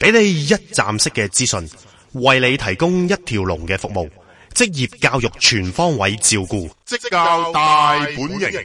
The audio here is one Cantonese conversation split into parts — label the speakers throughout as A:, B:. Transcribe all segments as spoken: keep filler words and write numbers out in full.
A: 俾你一站式嘅資訊，為你提供一條龍嘅服務，職業教育全方位照顧，
B: 職教大本營。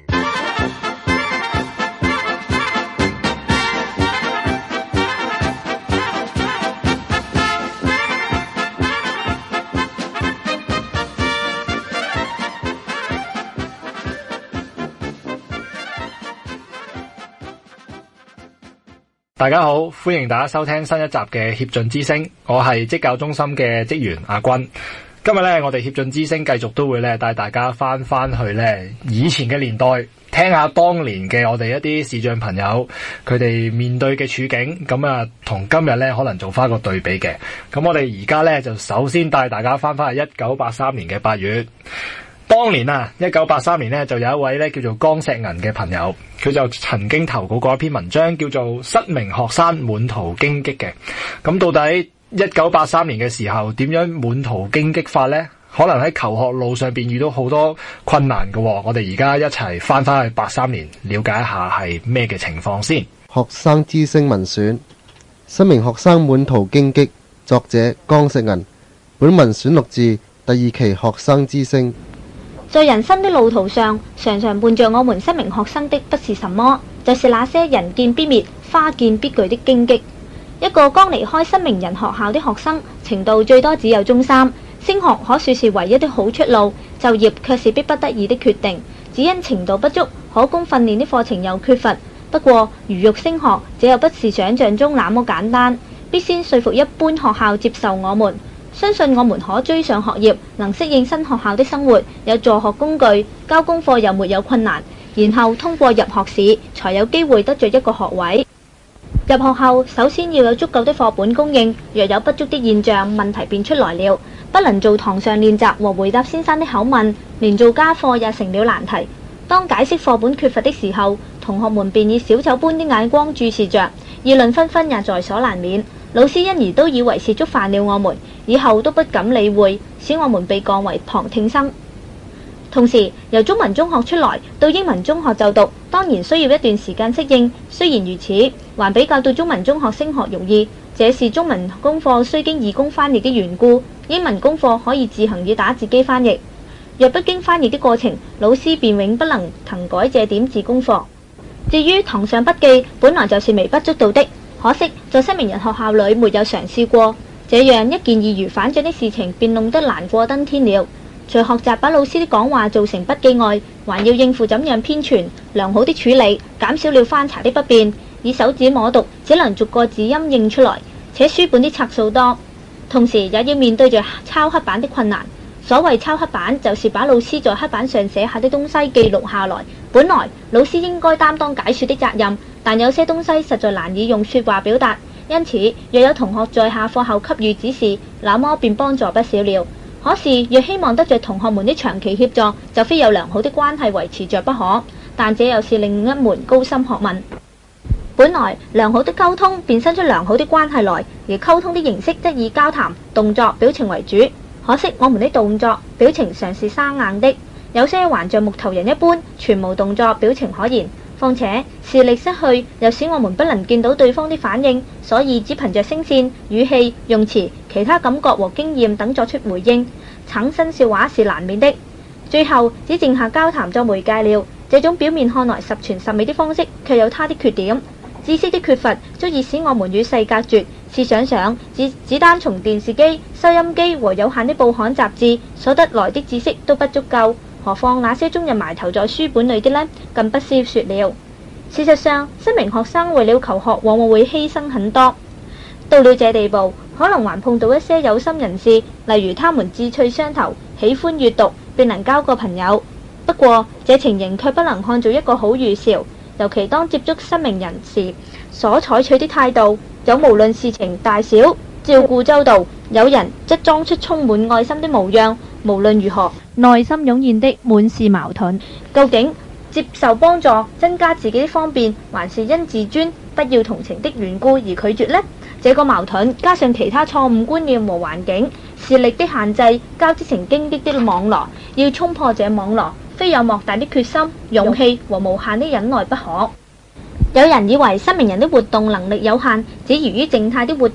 C: 大家好，歡迎大家收聽新一集嘅協進之聲，我係職教中心嘅職員阿君。今日咧，我哋協進之聲繼續都會咧帶大家翻翻去咧以前嘅年代，聽下當年嘅我哋一啲視障朋友佢哋面對嘅處境，咁啊同今日咧可能做翻個對比嘅。咁我哋而家咧就首先帶大家翻翻去一九八三年嘅八月。當年啊，一九八三年咧就有一位咧叫做江石銀嘅朋友，佢就曾經投稿過一篇文章，叫做《失明學生滿途荊棘》嘅。咁到底一九八三年嘅時候點樣滿途荊棘法呢？可能喺求學路上邊遇到好多困難嘅。我哋而家一齊翻翻去八三年，了解一下係咩嘅情況先。
D: 學生之聲文選，失明學生滿途荊棘，作者江石銀。本文選錄自第二期學生之聲。
E: 在人生的路途上，常常伴着我們失明學生的不是什麼，就是那些人見必滅、花見必懼的荊棘。一個剛離開失明人學校的學生，程度最多只有中三，升學可說是唯一的好出路，就業卻是迫不得已的決定。只因程度不足，可供訓練的課程又缺乏。不過，如欲升學，這又不是想象中那麼簡單，必先說服一般學校接受我們。相信我們可追上學業，能適應新學校的生活，有助學工具，交功課又沒有困難，然後通過入學試，才有機會得着一個學位。入學後，首先要有足夠的課本供應，若有不足的現象，問題便出來了。不能做堂上練習和回答先生的口問，連做家課也成了難題。當解釋課本缺乏的時候，同學們便以小丑般的眼光注視着，議論紛紛也在所難免。老師因而都以為是觸犯了我們，以後都不敢理會，使我們被降為旁聽生。同時，由中文中學出來到英文中學就讀，當然需要一段時間適應。雖然如此，還比較到中文中學升學容易，這是中文功課須經義工翻譯的緣故，英文功課可以自行以打字機翻譯。若不經翻譯的過程，老師便永不能謄改這點字功課。至於堂上筆記，本來就是微不足道的。可惜在失明人學校裏沒有嘗試過，這樣一件易如反掌的事情便弄得難過登天了。除學習把老師的講話做成筆記外，還要應付怎樣編傳，良好的處理，減少了翻查的不便。以手指摸讀，只能逐個字音認出來，且書本的冊數多，同時也要面對着抄黑板的困難。所謂抄黑板，就是把老師在黑板上寫下的東西記錄下來。本來老師應該擔當解說的責任，但有些東西實在難以用說話表達，因此若有同學在下課後給予指示，那麼便幫助不少了。可是若希望得着同學們的長期協助，就非有良好的關係維持着不可，但這又是另一門高深學問。本來良好的溝通便生出良好的關係來，而溝通的形式則以交談、動作、表情為主。可惜我們的動作、表情常是生硬的，有些還像木頭人一般，全無動作、表情可言。況且視力失去，又使我們不能見到對方的反應，所以只憑着聲線、語氣、用詞、其他感覺和經驗等作出回應，產生笑話是難免的。最後只剩下交談作媒介了。這種表面看來十全十美的方式，卻有它的缺點。知識的缺乏足以使我們與世隔絕。試想想，只只單從電視機、收音機和有限的報刊雜誌所得來的知識都不足夠，何況那些終日埋頭在書本裏的呢？更不消說了。事實上，失明學生為了求學，往往會犧牲很多。到了這地步，可能還碰到一些有心人士，例如他們志趣相投，喜歡閱讀，便能交個朋友。不過，這情形卻不能看做一個好預兆，尤其當接觸失明人時，所採取的態度，有無論事情大小，照顧周到；有人則裝出充滿愛心的模樣，無論如何，內心湧現的滿是矛盾。究竟接受幫助，增加自己的方便，還是因自尊、不要同情的緣故而拒絕呢？這個矛盾加上其他錯誤觀念和環境、視力的限制，交織成荊棘的網羅。要衝破這網羅，非有莫大的決心、勇氣和無限的忍耐不可。有人以為失明人的活動能力有限，只餘於靜態的活動，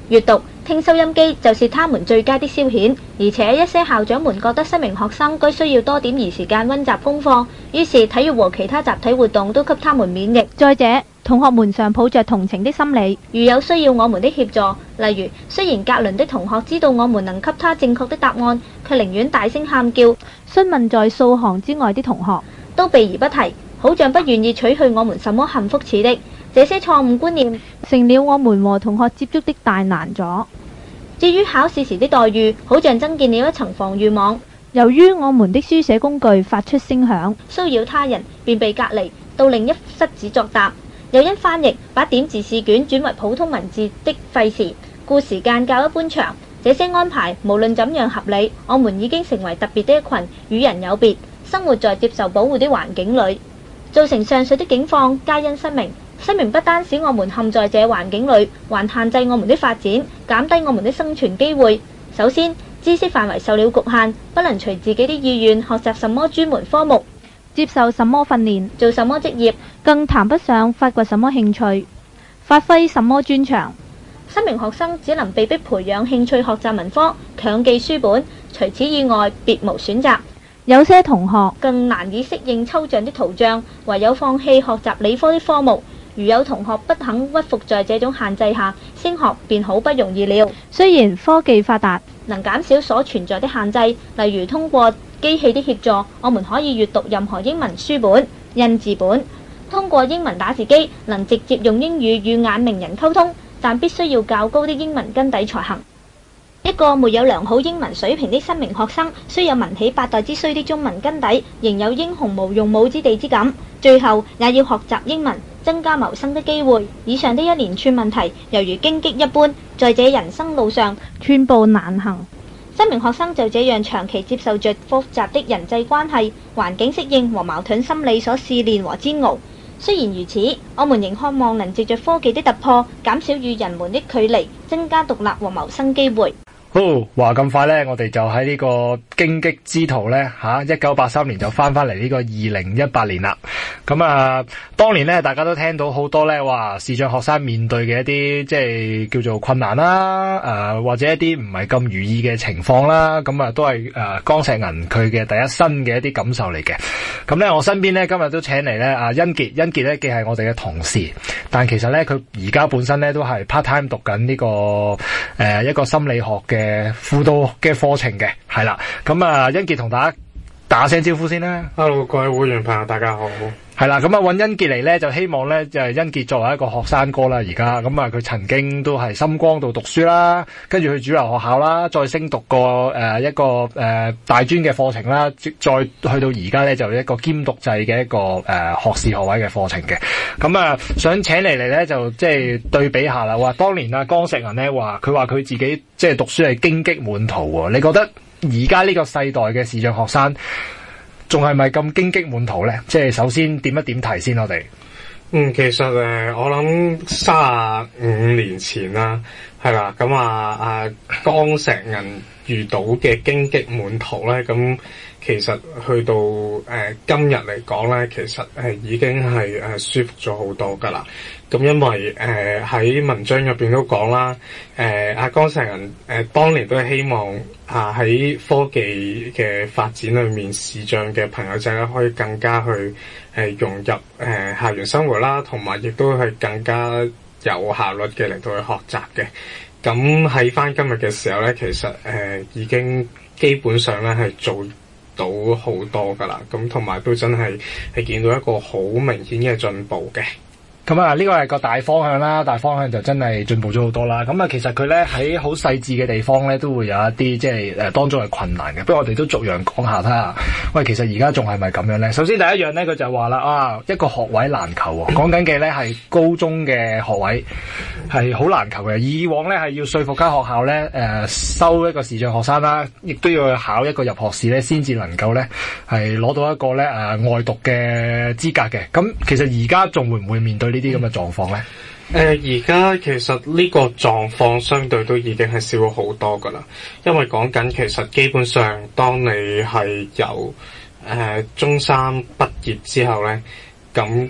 E: 閱讀、聽收音機就是他們最佳的消遣，而且一些校長們覺得新明學生該需要多點兒時間溫習功課，於是體育和其他集體活動都給他們免疫。再者，同學們常抱着同情的心理，如有需要我們的協助，例如雖然格倫的同學知道我們能給他正確的答案，卻寧願大聲喊叫，詢問在數行之外的同學，都避而不提，好像不願意取去我們什麼幸福似的。這些錯誤觀念成了我們和同學接觸的大難阻。至於考試時的待遇，好像增建了一層防禦網。由於我們的書寫工具發出聲響，騷擾他人，便被隔離到另一室子作答。又因翻譯把點字試卷轉為普通文字的費時，故時間較一般長。這些安排無論怎樣合理，我們已經成為特別的一群，與人有別，生活在接受保護的環境裏。造成上述的境況，皆因新明。新明不單使我們陷在這環境裏，還限制我們的發展，減低我們的生存機會。首先，知識範圍受了局限，不能隨自己的意願學習什麼專門科目，接受什麼訓練，做什麼職業，更談不上發掘什麼興趣，發揮什麼專長。新明學生只能被迫培養興趣學習文科，強記書本，除此以外別無選擇。有些同學更難以適應抽象的圖像，唯有放棄學習理科的科目。如有同學不肯屈服在這種限制下，升學便好不容易了。雖然科技發達，能減少所存在的限制，例如通過機器的協助，我們可以閱讀任何英文書本、印字本，通過英文打字機，能直接用英語與眼明人溝通，但必須要較高的英文根底才行。一個沒有良好英文水平的新明學生，雖有文起八代之衰的中文根底，仍有英雄無用武之地之感。最後也要學習英文，增加謀生的機會。以上的一連串問題，猶如荊棘一般，在這人生路上寸步難行。新明學生就這樣長期接受着複雜的人際關係、環境適應和矛盾心理所試煉和煎熬。雖然如此，我們仍渴望能藉着科技的突破，減少與人們的距離，增加獨立和謀生機會。
C: 好，話咁快呢，我哋就喺呢個荊棘之途呢，吓一九八三年就翻翻嚟呢個二零一八年啦。咁啊，當年呢，大家都聽到好多呢話視障學生面對嘅一啲即係叫做困難啦，誒、呃、或者一啲唔係咁如意嘅情況啦。咁啊，都係誒江石銀佢嘅第一身嘅一啲感受嚟嘅。咁呢，我身邊呢，今日都請嚟呢阿甄傑，甄傑呢既係我哋嘅同事，但其實呢，佢而家本身呢都係 part time 讀緊呢個誒、呃、一個心理學嘅輔導嘅課程嘅，係啦，咁啊，甄傑同大家打聲招呼先啦。
F: Hello， 各位會員朋友，大家好。
C: 係啦，咁啊，揾甄傑嚟咧，就希望咧，就係甄傑作為一個學生哥啦，而家咁啊，佢曾經都係深光度讀書啦，跟住去主流學校啦，再升讀過誒一個誒、呃、大專嘅課程啦，再去到而家咧就一個兼讀制嘅一個誒、呃、學士學位嘅課程嘅。咁啊，想請嚟嚟咧，就即係對比下啦。話當年啊，江石銀咧話，佢話佢自己即係讀書係荊棘滿途喎。你覺得而家呢個世代嘅視障學生仲係咪咁荊棘滿途咧？即係首先點一點題先，我哋
F: 嗯，其實誒，我諗三十五年前啦，係啦，咁啊啊江石銀遇到嘅荊棘滿途咧，咁其實去到誒、呃、今日嚟講咧，其實誒、呃、已經係誒、呃、舒服咗好多噶啦。咁因為誒喺、呃、文章入邊都講啦，誒阿江石銀誒、呃、當年都係希望啊喺科技嘅發展裏面，視障嘅朋友仔咧可以更加去誒、呃、融入誒、呃、校園生活啦，同埋亦都係更加有效率嘅嚟到去學習嘅。咁喺翻今日嘅時候咧，其實誒、呃、已經基本上咧係做到好多噶啦，咁同埋都真係係見到一個好明顯嘅進步嘅。
C: 咁啊，呢個係個大方向啦，大方向就真係進步咗好多啦。咁啊，其實佢咧喺好細緻嘅地方咧，都會有一啲即係誒當中係困難嘅。不過我哋都逐樣講下睇下。喂，其實而家仲係咪咁樣咧？首先第一樣咧，佢就話啦，啊一個學位難求喎。講緊嘅咧係高中嘅學位係好難求嘅。以往咧係要說服間學校咧誒、呃、收一個視障學生啦，亦都要去考一個入學試咧，先至能夠咧係攞到一個咧誒、呃、外讀嘅資格嘅。咁其實而家仲會唔會面對呢啲咁嘅狀況咧？
F: 誒而家其實呢個狀況相對都已經係少咗好多噶啦，因為講緊其實基本上當你係由誒、呃、中三畢業之後咧，咁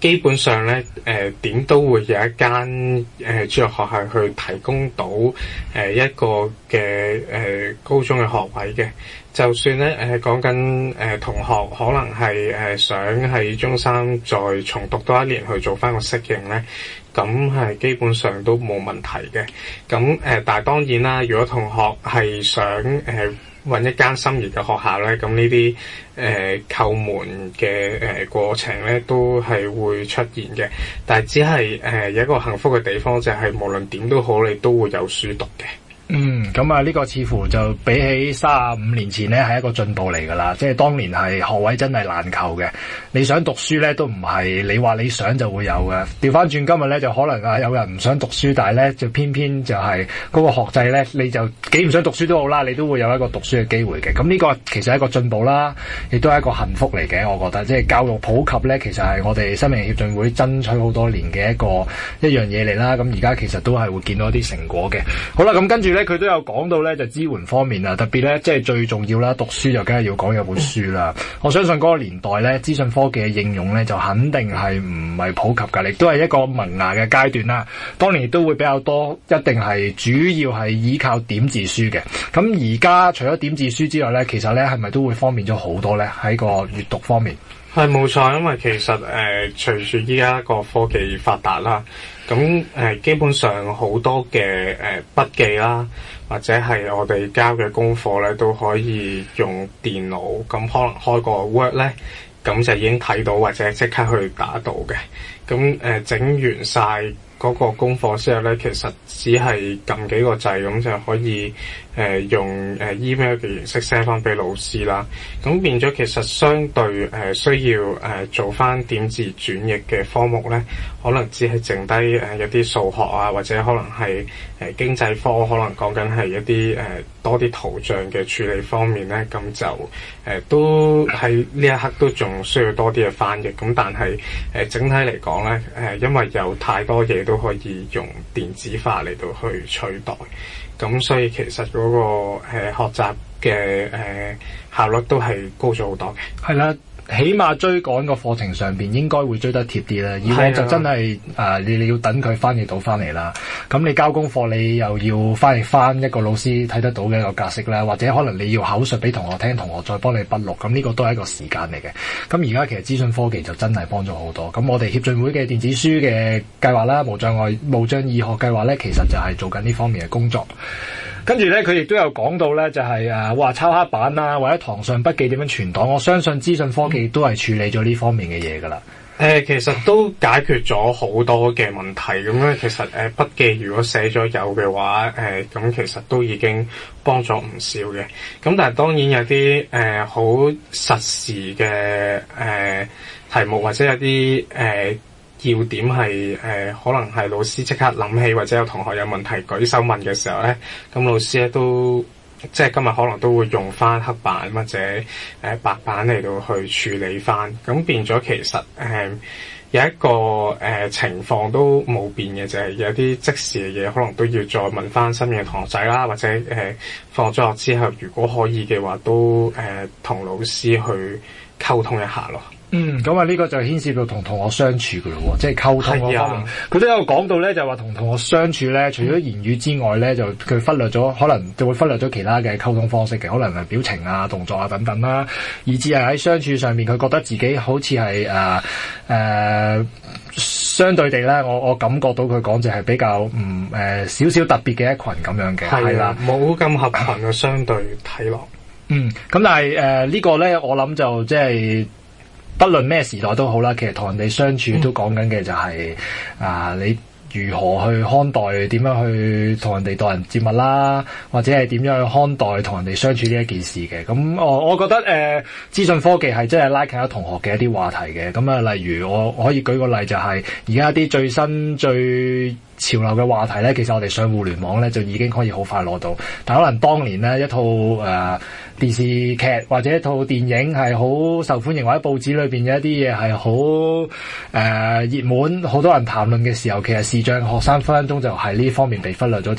F: 基本上咧，誒、呃、點都會有一間誒、呃、主流學校去提供到誒、呃、一個嘅誒、呃、高中嘅學位嘅。就算咧誒講緊誒同學可能係誒、呃、想喺中三再重讀多一年去做翻個適應咧，咁係基本上都冇問題嘅。咁誒、呃，但係當然啦，如果同學係想誒，呃揾一間心儀嘅學校咧，咁呢啲誒叩門嘅誒、呃、過程咧，都係會出現嘅。但係只係誒、呃、有一個幸福嘅地方，就係、是、無論點都好，你都會有書讀嘅。
C: 嗯，咁啊呢個似乎就比起三十五年前咧係一個進步嚟噶啦，即係當年係學位真係難求嘅，你想讀書咧都唔係你話你想就會有嘅。調翻轉今日咧就可能啊有人唔想讀書，但係咧就偏偏就係嗰個學制咧，你就幾唔想讀書都好啦，你都會有一個讀書嘅機會嘅。咁呢個其實係一個進步啦，亦都係一個幸福嚟嘅。我覺得即係教育普及咧，其實係我哋新明協進會爭取好多年嘅一個一樣嘢嚟啦。咁而家其實都係會見到一啲成果嘅。好啦，咁跟住咧佢都有講到咧就支援方面啊，特別咧即係最重要啦，讀書就梗係要講有本書啦。我相信嗰個年代咧資訊科技嘅應用咧就肯定係唔係普及㗎，亦都係一個萌芽嘅階段啦。當年亦都會比較多，一定係主要係依靠點字書嘅。咁而家除咗點字書之外咧，其實咧係咪都會方便咗好多咧喺個閱讀方面？
F: 係冇錯，因為其實誒、呃、隨住依家個科技發達啦，咁誒、呃、基本上好多嘅誒、呃、筆記啦，或者係我哋交嘅功課咧，都可以用電腦，咁可能開個 Word 咧，咁就已經睇到或者即刻去打到嘅。咁誒、呃、整完晒嗰個功課之後咧，其實只係撳幾個掣咁就可以誒、呃、用誒 email 嘅形式 send 翻俾老師啦。咁變咗其實相對誒、呃、需要誒、呃、做翻點字轉譯嘅科目咧，可能只係剩低誒一啲數學啊，或者可能係誒、呃、經濟科，可能講緊係一啲誒、呃、多啲圖像嘅處理方面咧，咁就誒、呃、都喺呢一刻都仲需要多啲嘅翻譯。咁但係誒、呃、整體嚟講咧，誒、呃、因為有太多嘢都可以用電子化嚟到去取代，咁所以其實嗰、那個誒、呃、學習嘅誒、呃、效率都係高咗好多嘅。係啦。
C: 起碼追趕個課程上邊應該會追得貼啲啦，以往就真係誒你你要等佢翻譯到翻嚟啦。咁你交功課你又要翻譯翻一個老師睇得到嘅一個格式啦，或者可能你要口述俾同學聽，同學再幫你筆錄，咁呢個都係一個時間嚟嘅。咁而家其實資訊科技就真係幫咗好多。咁我哋協進會嘅電子書嘅計劃啦，無障礙無障易學計劃咧，其實就係做緊呢方面嘅工作。跟住咧，佢亦都有講到咧，就係誒話抄黑板啊，或者堂上筆記點樣存檔。我相信資訊科技都係處理咗呢方面嘅嘢噶啦。
F: 誒、呃，其實都解決咗好多嘅問題。咁咧，其實誒、呃、筆記如果寫咗有嘅話，誒、呃、咁其實都已經幫咗唔少嘅。咁但係當然有啲誒好實時嘅誒、呃、題目，或者有啲誒。呃要點係誒、呃，可能係老師即刻諗起，或者有同學有問題舉手問嘅時候咧，咁老師咧都即係今日可能都會用翻黑板或者誒、呃、白板嚟到去處理翻，咁變咗其實誒、呃、有一個誒、呃、情況都冇變嘅，就係、是、有啲即時嘅嘢，可能都要再問翻身邊嘅同學仔啦，或者誒、呃、放咗學之後，如果可以嘅話，都誒同、呃、老師去溝通一下咯。
C: 嗯，咁啊呢個就牽涉到同同學相處噶咯喎，即係溝通嗰方面。佢都有講到咧，就話同同學相處咧，除咗言語之外咧，就佢忽略咗，可能就會忽略咗其他嘅溝通方式嘅，可能係表情啊、動作啊等等啦，以至係喺相處上面，佢覺得自己好似係誒誒相對地咧，我我感覺到佢講就係比較唔誒少少特別嘅一群咁樣嘅，係啦，
F: 冇咁合群嘅相對睇落。
C: 嗯，咁但係誒、呃這個、呢個咧，我諗就即係。不論咩時代都好啦，其實同人哋相處都講緊嘅就係、是嗯、啊，你如何去看待，點樣去同人哋待人接物啦，或者係點樣去看待同人哋相處呢一件事嘅。咁我我覺得誒，資訊科技係真係拉近咗同學嘅一啲話題嘅。咁啊，例如我我可以舉個例，就係而家啲最新最潮流嘅話題咧，其實我哋上互聯網咧就已經可以好快攞到，但可能當年咧一套誒、呃、電視劇或者一套電影係好受歡迎，或者報紙裏邊有一啲嘢係好誒熱門，好多人談論嘅時候，其實視障學生分分鐘就喺呢方面被忽略咗，就得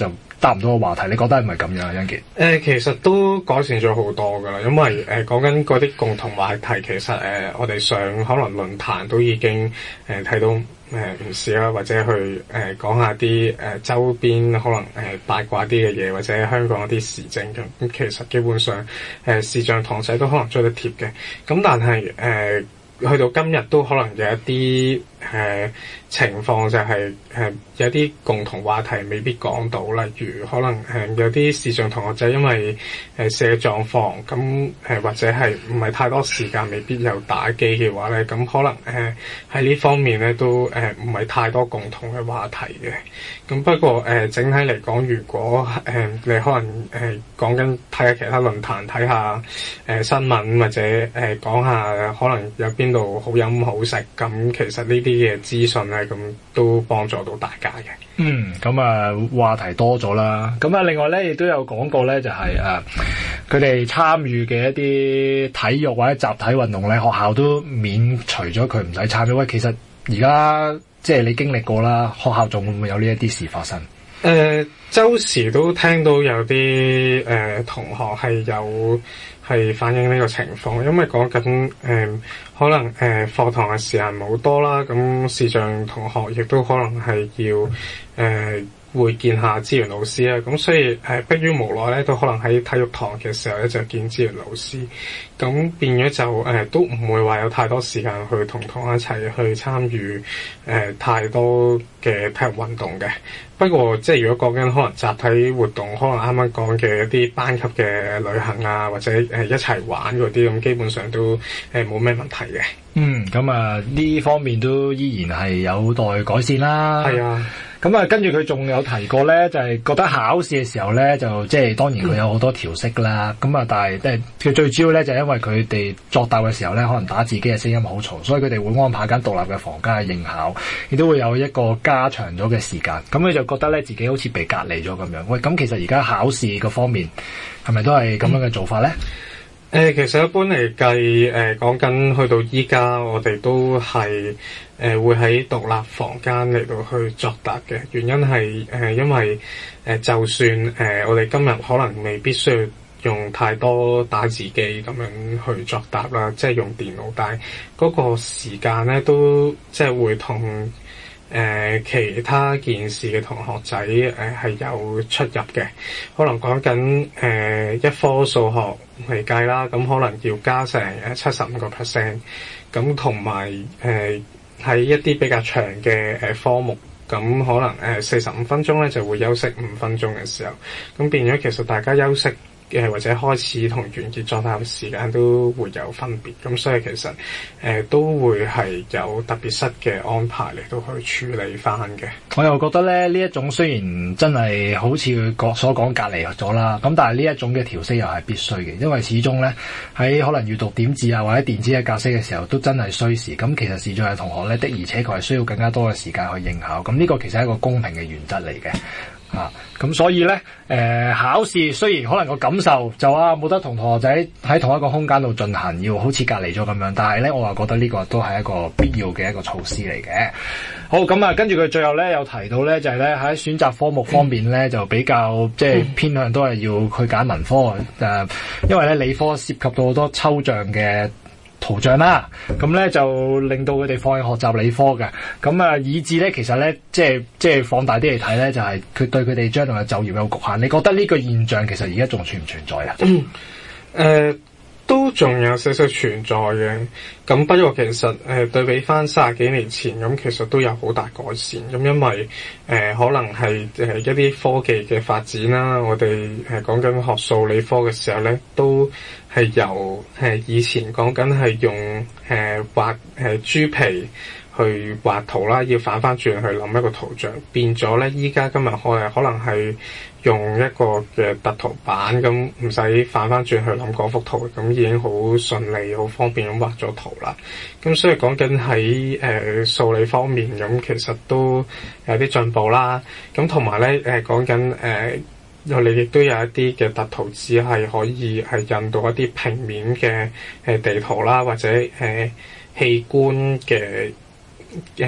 C: 答唔到個話題，你覺得係咪咁樣啊，欣傑？
F: 誒，其實都改善咗好多噶啦，因為誒講緊嗰啲共同話題，其實誒、呃、我哋上可能論壇都已經誒睇、呃、到誒唔少啦，或者去誒、呃、講下啲誒、呃、周邊可能誒、呃、八卦啲嘅嘢，或者香港一啲時政咁。咁其實基本上誒、呃、視像堂仔都可能追得貼嘅。咁但係誒、呃、去到今日都可能有一啲誒、呃、情況就係、是、誒、呃、有啲共同話題未必講到，例如可能誒、呃、有啲視像同學仔因為誒社狀況咁誒或者係唔係太多時間，未必有打機嘅話咧，咁可能誒喺呢方面咧都誒唔係太多共同嘅話題嘅。咁不過誒、呃、整體嚟講，如果誒、呃、你可能誒、呃、講緊睇下其他論壇，睇下誒新聞或者誒、呃、講下可能有邊度好飲好食，咁其實呢啲嘅資訊咧，咁都幫助到大家嘅。
C: 嗯，咁啊話題多咗啦。咁啊另外咧亦都有講過咧，就係誒佢哋參與嘅一啲體育或者集體運動咧，學校都免除咗佢唔使參與。喂，其實而家即係你經歷過啦，學校仲會唔會有呢一啲事發生？
F: 誒、呃，周時都聽到有啲誒、呃、同學係有係反映呢個情況，因為講緊誒可能誒課堂嘅時間冇多啦，咁視像同學亦都可能係要誒、呃、會見下資源老師啊，咁所以誒迫於無奈咧，都可能喺體育堂嘅時候咧就見資源老師，咁變咗就誒、呃、都唔會話有太多時間去同同學一齊去參與誒、呃、太多嘅體育運動嘅。不過即係如果講緊可能集體活動，可能啱啱講嘅一啲班級嘅旅行啊，或者誒、呃、一齊玩嗰啲，咁基本上都誒冇咩問題嘅。
C: 嗯，咁啊呢方面都依然係有待改善啦。
F: 係啊。
C: 咁啊，跟住佢仲有提過咧，就係、是、覺得考試嘅時候咧，就即係當然佢有好多調適啦。咁啊、嗯，但係即係佢最主要咧，就係、是、因為佢哋作答嘅時候咧，可能打字機嘅聲音好嘈，所以佢哋會安排間獨立嘅房間去應考，亦都會有一個加長咗嘅時間。咁佢就覺得咧，自己好似被隔離咗咁樣。喂，咁其實而家考試嗰方面係咪都係咁樣嘅做法咧？
F: 誒、呃，其實一般嚟計，誒講緊去到依家，我哋都係誒、呃、會喺獨立房間嚟到去作答嘅。原因係誒、呃、因為誒、呃、就算誒、呃、我哋今日可能未必需要用太多打字機咁樣去作答啦，即係用電腦，但係嗰個時間咧都即係會同誒、呃、其他件事嘅同學仔誒係、呃、有出入嘅。可能講緊誒一科數學嚟計啦，咁可能要加成誒七十五個 percent，咁同埋誒喺一啲比較長嘅誒科目，咁可能誒四十五分鐘咧就會休息五分鐘嘅時候，咁變咗其實大家休息嘅或者開始同完結作答嘅時間都會有分別，咁所以其實誒、呃、都會係有特別室嘅安排嚟到去處理翻嘅。
C: 我又覺得咧呢一種雖然真係好似佢所講隔離咗啦，咁但係呢一種嘅調適又係必須嘅，因為始終咧喺可能閱讀點字啊或者電子嘅格式嘅時候都真係需時。咁其實視像嘅同學咧的而且確係需要更加多嘅時間去應考，咁呢個其實係一個公平嘅原則嚟嘅。啊，咁所以咧，誒、呃，考試雖然可能個感受就啊冇得同同學仔喺同一個空間度進行，要好似隔離咗咁樣，但係咧，我話覺得呢個都係一個必要嘅一個措施嚟嘅。好，咁啊，跟住佢最後咧有提到咧，就係咧喺選擇科目方面咧，就比較即係偏向都係要去揀文科誒、呃，因為咧理科涉及到好多抽象嘅圖像啦，咁咧就令到佢哋放棄學習理科嘅，咁啊以致咧其實咧即係即係放大啲嚟睇咧，就係佢對佢哋將來嘅就業有局限。你覺得呢個現象其實而家仲存唔存在啊？
F: 誒、呃，都仲有少少存在嘅，咁不過其實誒、呃、對比翻三十幾年前，咁其實都有好大改善。咁因為誒、呃、可能係誒一啲科技嘅發展啦，我哋誒講緊學數理科嘅時候咧，都係由誒、呃、以前講緊係用誒畫誒豬皮去畫圖啦，要反翻轉去諗一個圖像，變咗咧依家今日我哋可能係用一個嘅突圖板，咁唔使反翻轉去諗嗰幅圖，咁已經好順利、好方便咁畫咗圖啦。咁所以講緊喺誒數理方面，咁其實都有啲進步啦。咁同埋咧誒講緊誒，我哋亦都有一啲嘅突圖紙係可以係印到一啲平面嘅誒地圖啦，或者誒、呃、器官嘅誒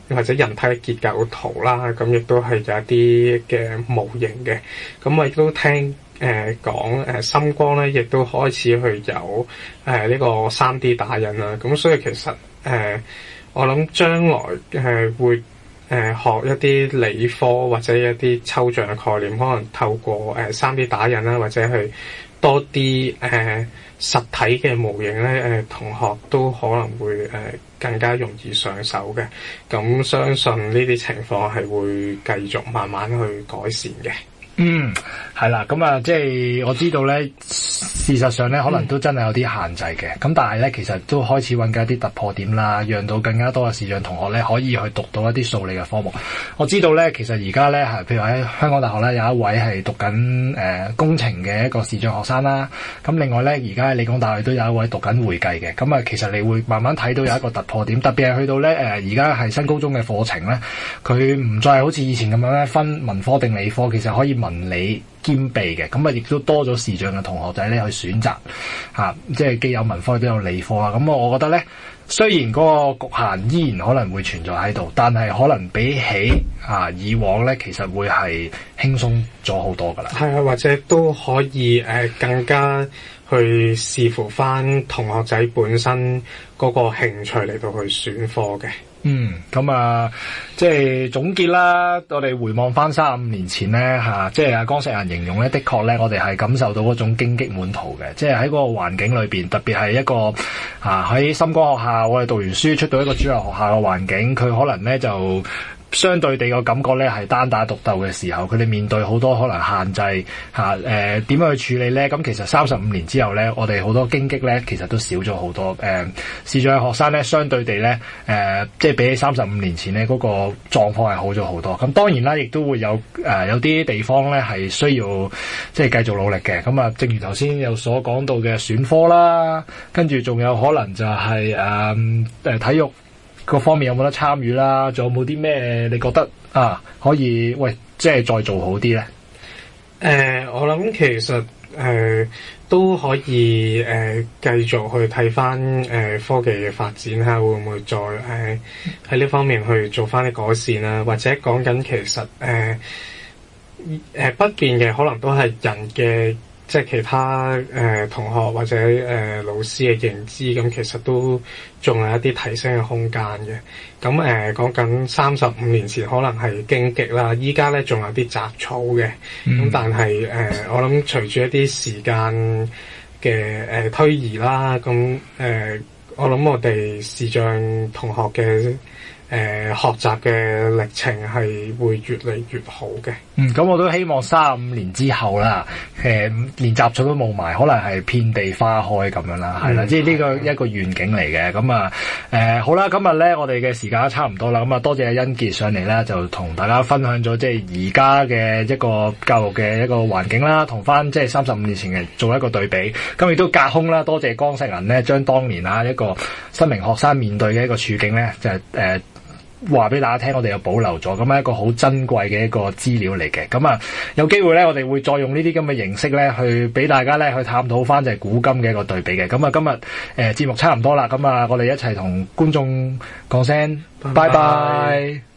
F: 或者人體嘅結構圖啦，咁亦都係有一啲嘅模型嘅。咁我亦都聽誒講誒深光咧，亦都開始去有誒呢、呃這個三 D 打印啦。咁所以其實誒、呃、我諗將來誒、呃、會誒、呃、學一啲理科或者一啲抽象嘅概念，可能透過誒三 D 打印啦，或者去多啲誒、呃、實體嘅模型咧，誒、呃、同學都可能會誒、呃、更加容易上手嘅。咁相信呢啲情況係會繼續慢慢去改善嘅。
C: 嗯，係啦，咁啊，即係我知道咧，事實上咧，可能都真係有啲限制嘅。咁、嗯、但係咧，其實都開始揾緊一啲突破點啦，讓到更加多嘅視障同學咧，可以去讀到一啲數理嘅科目。我知道咧，其實而家咧係，譬如喺香港大學咧，有一位係讀緊誒、呃、工程嘅一個視障學生啦。咁另外咧，而家喺理工大學都有一位讀緊會計嘅。咁啊，其實你會慢慢睇到有一個突破點，特別係去到咧誒，而家係新高中嘅課程咧，佢唔再係好似以前咁樣咧分文科定理科，其實可以文理兼備嘅，咁啊亦都多咗視障嘅同學仔咧去選擇吓、啊，即係既有文科都有理科啦。咁我覺得咧，雖然嗰個局限依然可能會存在喺度，但係可能比起啊以往咧，其實會係輕鬆咗好多噶啦。
F: 係啊，或者都可以誒、呃、更加去視乎翻同學仔本身嗰個興趣嚟到去選科嘅。
C: 嗯，咁啊，即係總結啦。我哋回望翻三十五年前咧，吓、啊，即係阿江石人形容咧，的確咧，我哋係感受到嗰種荊棘滿途嘅，即係喺嗰個環境裏邊，特別係一個啊喺深光學校，我哋讀完書出到一個主流學校嘅環境，佢可能咧就相對地個感覺咧係單打獨鬥嘅時候，佢哋面對好多可能限制吓，誒點樣去處理咧？咁其實三十五年之後咧，我哋好多荊棘咧，其實都少咗好多。誒、呃，視障嘅學生咧，相對地咧，誒、呃，即係比起三十五年前咧，嗰、那個狀況係好咗好多。咁當然啦，亦都會有誒、呃、有啲地方咧係需要即係繼續努力嘅。咁啊，正如頭先有所講到嘅選科啦，跟住仲有可能就係誒誒體育各方面有冇得參與啦？仲有冇啲咩你覺得啊可以喂，即係再做好啲咧？誒、
F: 呃，我諗其實誒、呃、都可以誒、呃、繼續去睇翻誒科技嘅發展下會唔會再誒喺呢方面去做翻啲改善啦？或者講緊其實誒誒、呃呃、不變嘅可能都係人嘅。即係其他誒、呃、同學或者誒、呃、老師嘅認知，咁其實都仲有一啲提升嘅空間嘅。咁誒講緊三十五年前可能係荊棘啦，依家咧仲有啲雜草嘅。咁、嗯、但係誒、呃、我諗隨住一啲時間嘅誒、呃、推移啦，咁誒、呃、我諗我哋視障同學嘅。誒、呃，學習嘅歷程係會越嚟越好嘅。
C: 嗯，咁我都希望三十五年之後啦，誒、呃，連雜草都冇埋，可能係遍地花開咁樣啦，係啦、嗯，即係呢個一個願景嚟嘅。咁啊，誒、呃，好啦，今日咧我哋嘅時間都差唔多啦，咁啊，多謝阿甄傑上嚟啦，就同大家分享咗即係而家嘅一個教育嘅一個環境啦，同翻即係三十五年前嘅做一個對比。咁亦都隔空啦，多謝江石銀咧，將當年啊一個失明學生面對嘅一個處境咧，就係、是、誒。呃話俾大家聽，我哋又保留咗，咁係一個好珍貴嘅一個資料嚟嘅。咁啊，有機會咧，我哋會再用呢啲咁嘅形式咧，去俾大家咧去探討翻就係古今嘅一個對比嘅。咁啊，今日誒節目差唔多啦，咁啊，我哋一齊同觀眾講聲拜拜。